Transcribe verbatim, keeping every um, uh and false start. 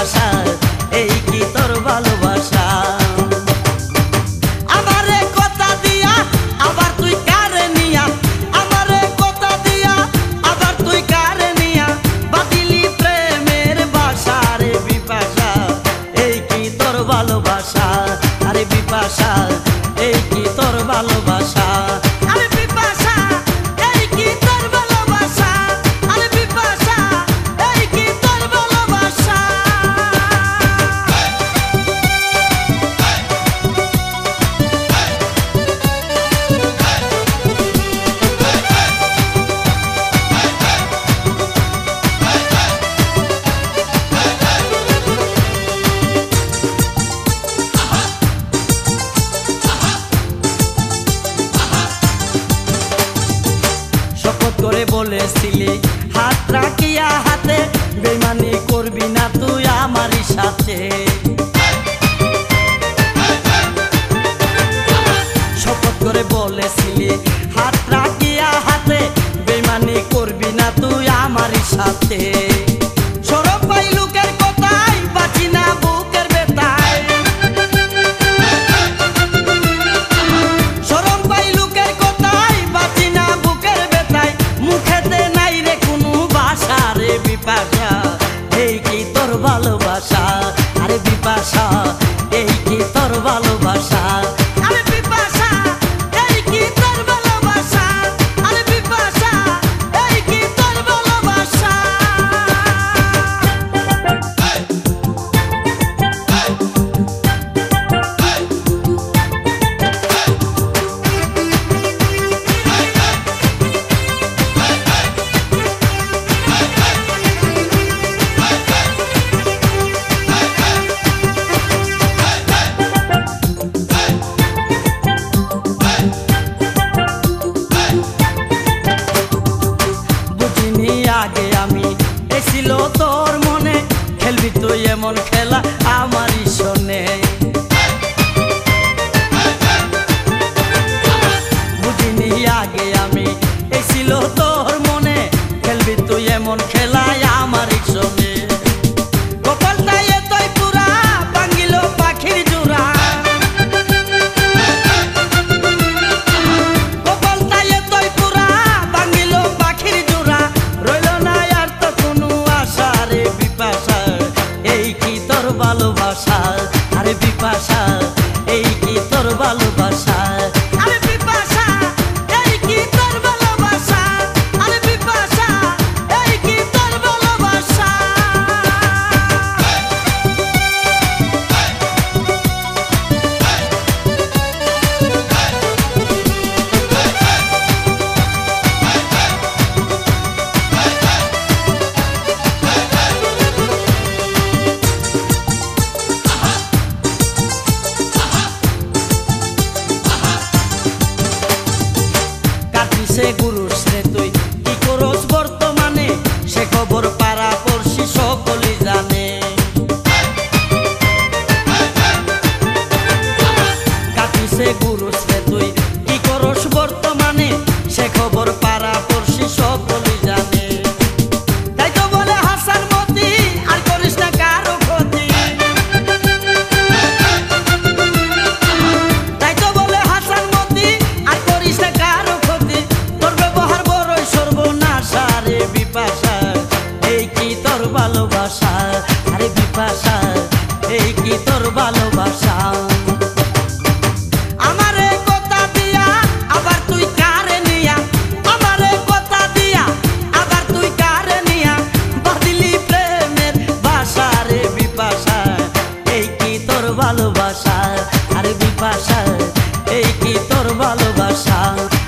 বিপাশা এই কি তোর ভালোবাসা আমারে কথা দিয়া আবার তুই কারে নিয়া আমারে কথা দিয়া আবার তুই কারে নিয়া বাতিলি প্রেমের বাসা রে বিপাশা এই কি তোর ভালোবাসা আরে বিপাশা এই কি তোর ভালোবাসা আরে বিপাশা এই কি তোর ভালোবাসা আরে বিপাশা এই কি তোর ভালোবাসা শপথ করে বলেছিলি হাত রাখিয়া হাতে বেইমানি করবি না তুই আমারই সাথে শপথ করে বলেছিলি হাত রাখিয়া হাতে বেইমানি করবি না তুই আমারই সাথে সরব পাই লোকের কথায় বাঁচি না বুকের বেতায় সরব পাই লোকের কথায় বাঁচি না বুকের বেতায় মুখেতে নাই রে কোনো ভাষা রে বিপাশা এই কি তোর ভালোবাসা আরে বিপাশা এই কি তোর ভালোবাসা আরে বিপাশা এই কি তোর ভালোবাসা আরে বিপাশা এই কি তোর ভালোবাসা বুঝিনি আগে আমি এসিল তোর মনে খেলবি তুই এমন খেলা আমারই শোনে বুঝিনি আগে আমি এসিল তোর মনে খেলবি তুই এমন খেলা আমারই শোনে কপালটাই এতই পুরা ভাঙিল পাখির জোড়া কপালটাই এতই পুরা ভাঙিল পাখির জোড়া রইল না আর তো কোনো আশা রে বিপাশা এই কি তোর ভালোবাসা আরে বিপাশা এই কি তোর ভালোবাসা আরে বিপাশা এই কি তোর ভালোবাসা আরে বিপাশা এই কি তোর ভালোবাসা কাটিছে গুরুস রে তুই কি করস বর্তমানে সে খবর পাড়া পড়শি সকলেই জানে কাটিছে গুরুস রে তুই কি করস বর্তমানে সে খবর পাড়া পড়শি সকলেই জানে তাই তো বলে হাসান মতি আর করিস না কারো ক্ষতি তাই তো বলে হাসান মতি আর করিস না কারো ক্ষতি তোর ব্যবহার বড়ই সর্বনাশা রে বিপাশা এই কি তোর ভালোবাসা আরে বিপাশা এই কি তোর ভালোবাসা আমারে কথা দিয়া আবার তুই কারে নিয়া আমারে কথা দিয়া আবার তুই কারে নিয়া বাদিলি প্রেমের ভাষা রে বিপাশা এই কি তোর ভালোবাসা আরে বিপাশা এই কি তোর ভালোবাসা